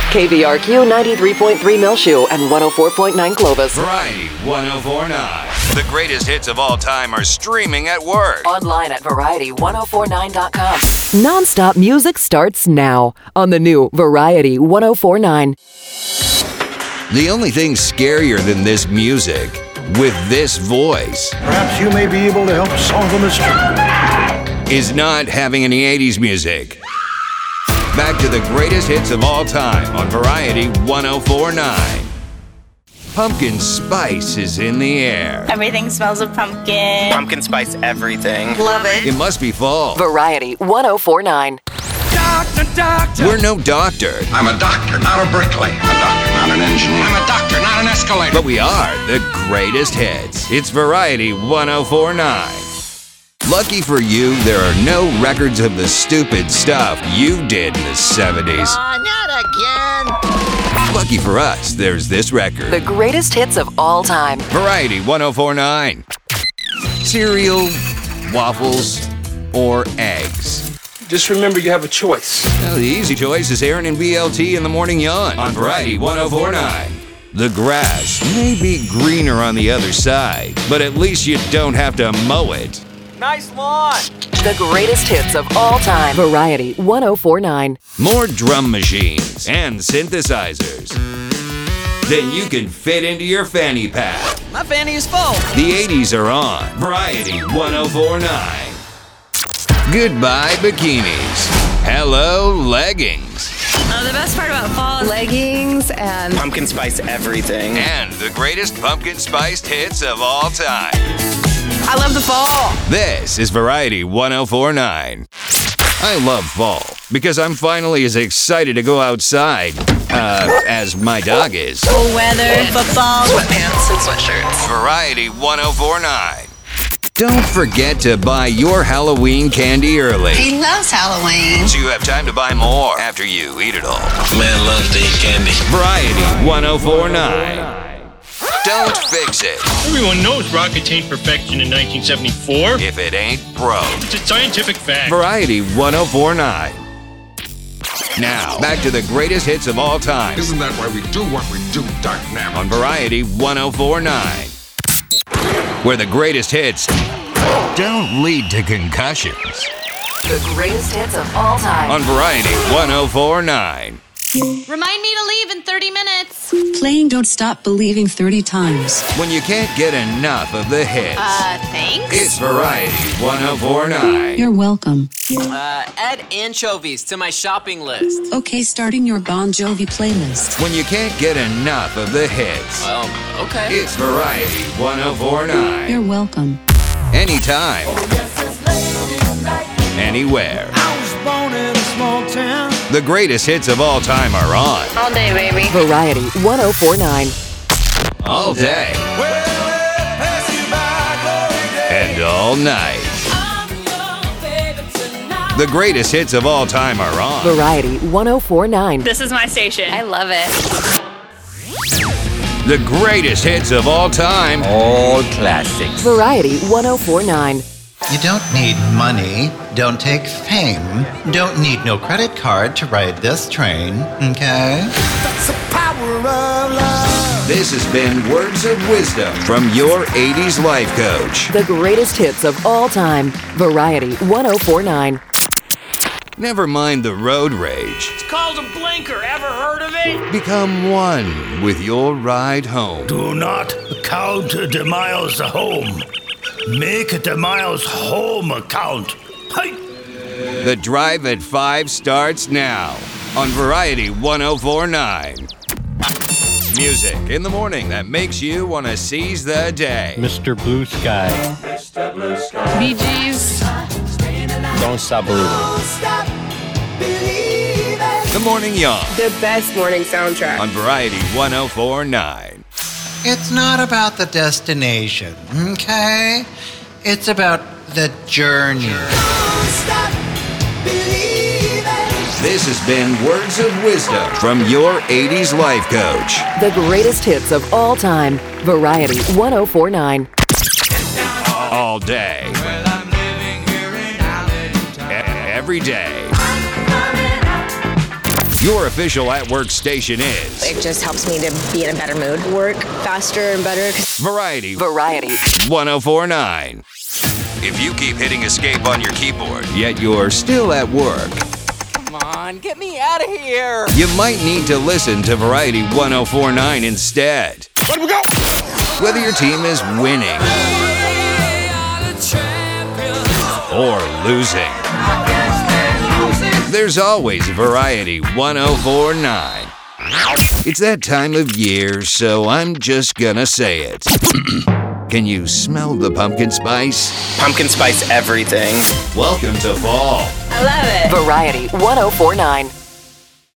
KVRQ 93.3 Milshu and 104.9 Clovis. Variety 104.9. The greatest hits of all time are streaming at work. Online at Variety1049.com. Non-stop music starts now on the new Variety 104.9. The only thing scarier than this music, with this voice, perhaps you may be able to help solve a mystery, is not having any 80s music. Back to the greatest hits of all time on Variety 104.9. Pumpkin spice is in the air. Everything smells of pumpkin. Pumpkin spice everything. Love it. It must be fall. Variety 104.9. Doctor. We're no doctor. I'm a doctor, not a bricklayer. I'm a doctor, not an engineer. I'm a doctor, not an escalator. But we are the greatest hits. It's Variety 104.9. Lucky for you, there are no records of the stupid stuff you did in the 70s. Not again. Lucky for us, there's this record. The greatest hits of all time. Variety 104.9. Cereal, waffles, or eggs. Just remember you have a choice. Well, the easy choice is Aaron and BLT in the Morning Yawn on Variety 104.9. The grass may be greener on the other side, but at least you don't have to mow it. Nice lawn. The greatest hits of all time. Variety 104.9. More drum machines and synthesizers than you can fit into your fanny pack. My fanny is full. The 80s are on Variety 104.9. Goodbye bikinis. Hello leggings. The best part about fall is leggings and pumpkin spice everything. And the greatest pumpkin spiced hits of all time. I love the fall. This is Variety 104.9. I love fall because I'm finally as excited to go outside as my dog is. cool weather, football, Sweatpants and sweatshirts. Variety 104.9. Don't forget to buy your Halloween candy early, He loves Halloween. so you have time to buy more after you eat it all. Man loves to eat candy. Variety 104.9. Don't fix it Everyone knows rock attained perfection in 1974. if it ain't broke. It's a scientific fact. Variety 104.9. Now, back to the greatest hits of all time Isn't that why we do what we do, Dark on Variety 104.9. Where the greatest hits don't lead to concussions. The greatest hits of all time. On Variety 104.9. Remind me to leave in 30 minutes. Playing Don't Stop Believing 30 times. When you can't get enough of the hits, Thanks. it's Variety 104.9. You're welcome. Add anchovies to my shopping list. Okay, starting your Bon Jovi playlist. When you can't get enough of the hits, Okay. it's Variety 104.9. You're welcome. Anytime, anywhere. I was born in a small town. The greatest hits of all time are on All day, baby. Variety 104.9. all day and all night. The greatest hits of all time are on Variety 104.9. This is my station. I love it. the greatest hits of all time. All classics. Variety 104.9. You don't need money, don't take fame, don't need no credit card to ride this train, okay? That's the power of love. This has been Words of Wisdom from your 80s life coach. The greatest hits of all time. Variety 104.9. Never mind the road rage. It's called a blinker. Ever heard of it? Become one with your ride home. Do not count the miles home. Make the miles home count. Hey. The Drive at 5 starts now on Variety 104.9. Music in the morning that makes you want to seize the day. Mr. Blue Sky. Bee Gees. Don't stop believing. The Morning Yawn The best morning soundtrack. on Variety 104.9. It's not about the destination, okay? It's about the journey. This has been Words of Wisdom from your 80s life coach. The greatest hits of all time. Variety 104.9. All day. Every day. Your official at-work station is It just helps me to be in a better mood. Work faster and better. Variety 1049. If you keep hitting escape on your keyboard, yet you're still at work, Come on, get me out of here. you might need to listen to Variety 1049 instead. Let we go! Whether your team is winning or losing, there's always Variety 1049. It's that time of year, so I'm just gonna say it. Can you smell the pumpkin spice? Pumpkin spice everything. Welcome to fall. I love it. Variety 1049.